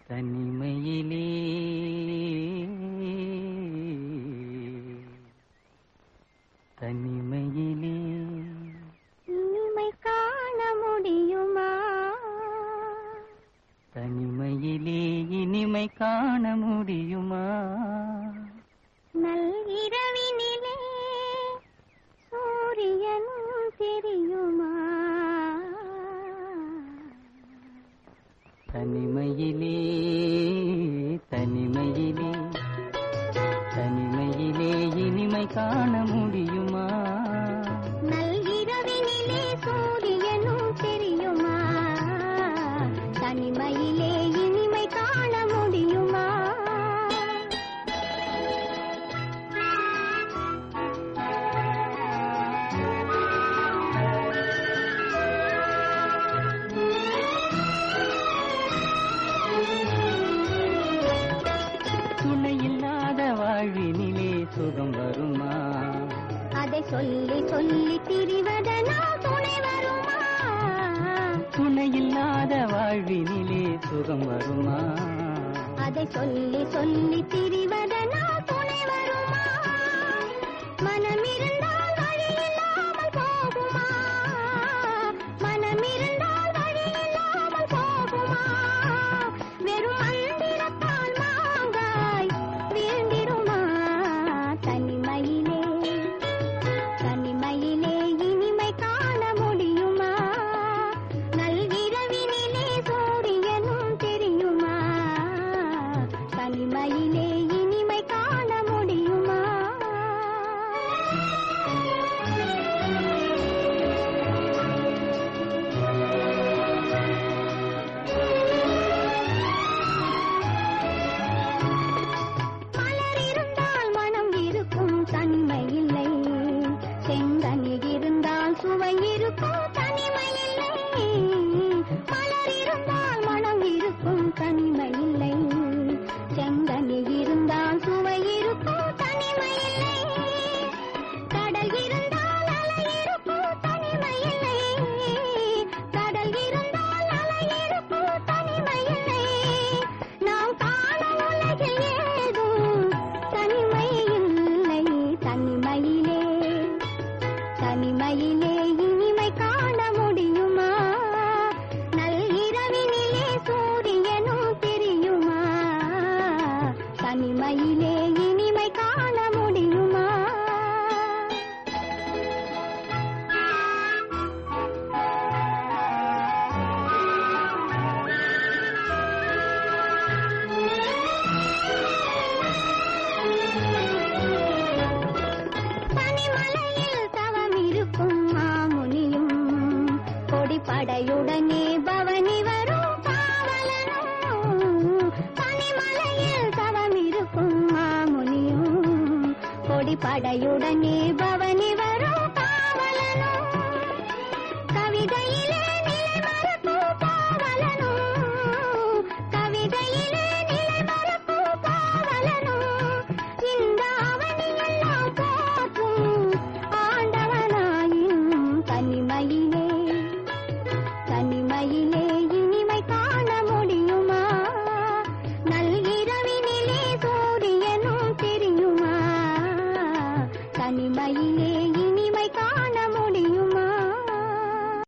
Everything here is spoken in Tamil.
தனிமையிலே தனிமையிலே இனிமை காண முடியுமா? தனிமையிலே இனிமை காண முடியுமா? நல்இரவினிலே சூரியன் தெரியுமா? தனிமையிலே தனிமையிலே தனிமையிலே இனிமை காண முடியுமா? நல்இரவினிலே சூரியனும் தெரியுமா? தனிமையிலே இனிமை காண முடியுமா? துணையில்லாத வாழ்வினிலே சுகம் வருமா? அதை சொல்லி சொல்லி திரிவதனால் துணை வருமா? துணையில்லாத வாழ்வினிலே சுகம் வருமா? அதை சொல்லி சொல்லி திரிவதனால் துணை வருமா? மனமிருந்தால் வழி இல்லாமல் போகுமா? மனமிருந்தால் வழி இல்லாமல் போகுமா? வெறும் மந்திரத்தால் மாங்காய் வீழ்ந்திடுமா? தனிமையிலே தனிமையிலே இனிமை காண முடியுமா? நல்இரவினிலே சூரியனும் தெரியுமா? தனிமையிலே இனிமை காண முடியுமா? மலர் இருந்தால் மனம் இருக்கும் தனிமை இல்லை. செங்கனி இருந்தால் சுவை இருக்கும் தனிமை இல்லை. மலர் இருந்தால் மனம் இருக்கும் தனிமை இல்லை. செங்கனி இருந்தால் சுவை இருக்கும் தனிமை இல்லை. கடல் இருந்தால் அலை இருக்கும் தனிமை இல்லை. கடல் இருந்தால் அலை இருக்கும் தனிமை இல்லை. நாம் காணும் உலகில் ஏதும் தனிமை இல்லை. தனிமையிலே தனிமையிலே இனிமை காண முடியுமா? நல்இரவினிலே சூரியனும் தெரியுமா? தனிமையிலே இனிமை காண முடியுமா? தனிமலையில் தவம் இருக்கும் மாமுனியும் கொடிப்படையுடனே பவனி வரும் காவலனும். தனிமலையில் தவம் இருக்கும் மாமுனியும் கொடிப்படையுடனே பவனி வரும் காவலனும். கவிதையிலே நிலை மறக்கும் காவலனும். கவிதையிலே நிலை மறக்கும் காவலனும். இந்த அவனியெல்லாம் போற்றும் ஆண்டவனாயினும் தனிமையிலே தனிமையிலே இனிமை காண முடியுமா? நல்இரவினிலே சூரியனும் தெரியுமா? தனிமையிலே இனிமை காண